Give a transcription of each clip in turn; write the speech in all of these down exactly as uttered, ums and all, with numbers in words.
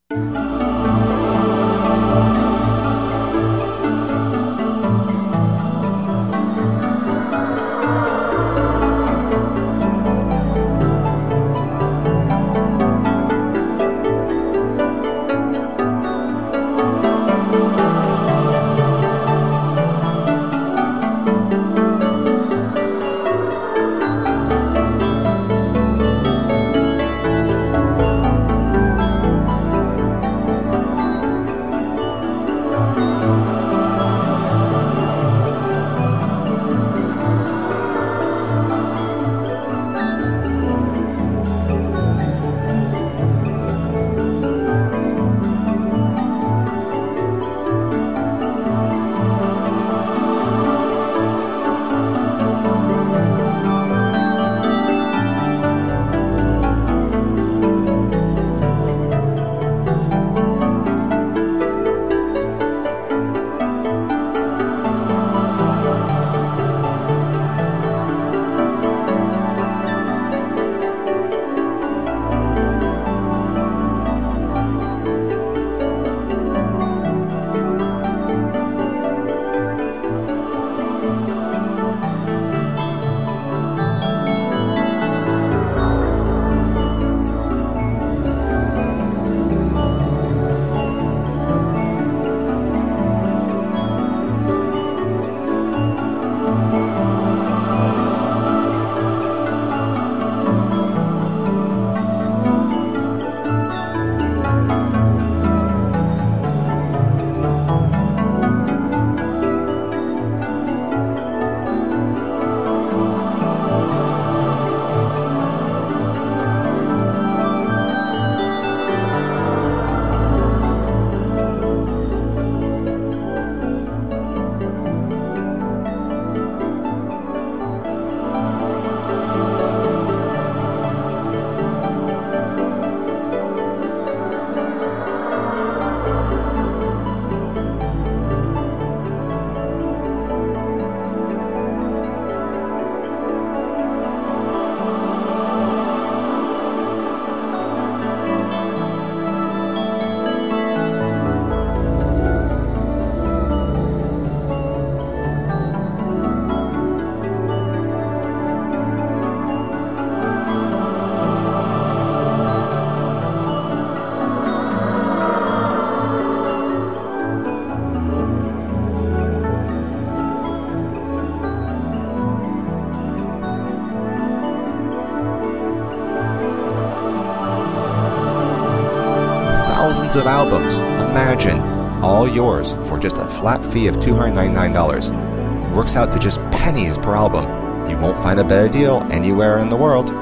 Thousands of albums, imagine, all yours for just a flat fee of two hundred ninety-nine dollars. It works out to just pennies per album. You won't find a better deal anywhere in the world.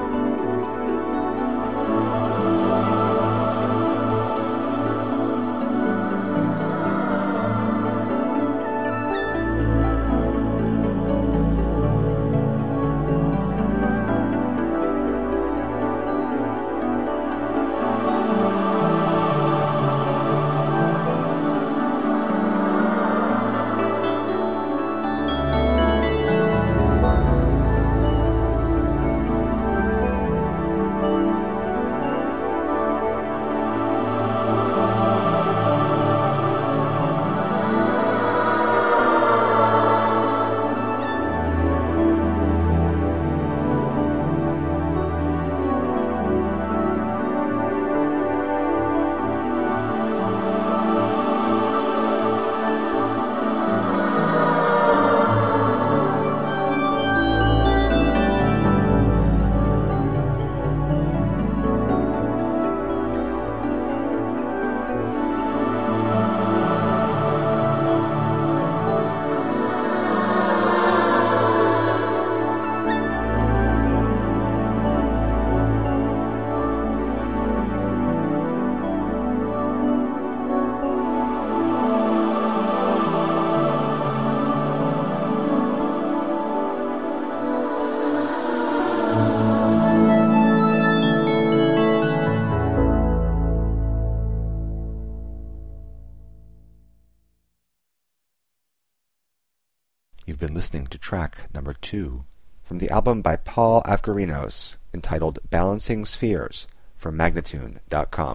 You've been listening to track number two from the album by Paul Avgerinos entitled Balancing Spheres from Magnatune dot com.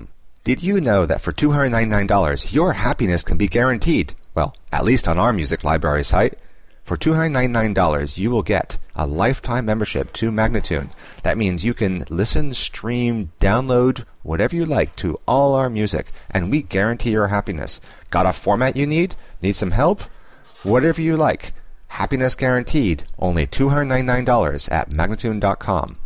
Did you know that for two hundred ninety-nine dollars, your happiness can be guaranteed? Well, at least on our music library site. For two hundred ninety-nine dollars, you will get a lifetime membership to Magnatune. That means you can listen, stream, download, whatever you like to all our music, and we guarantee your happiness. Got a format you need? Need some help? Whatever you like. Happiness guaranteed. Only two hundred ninety-nine dollars at Magnatune dot com.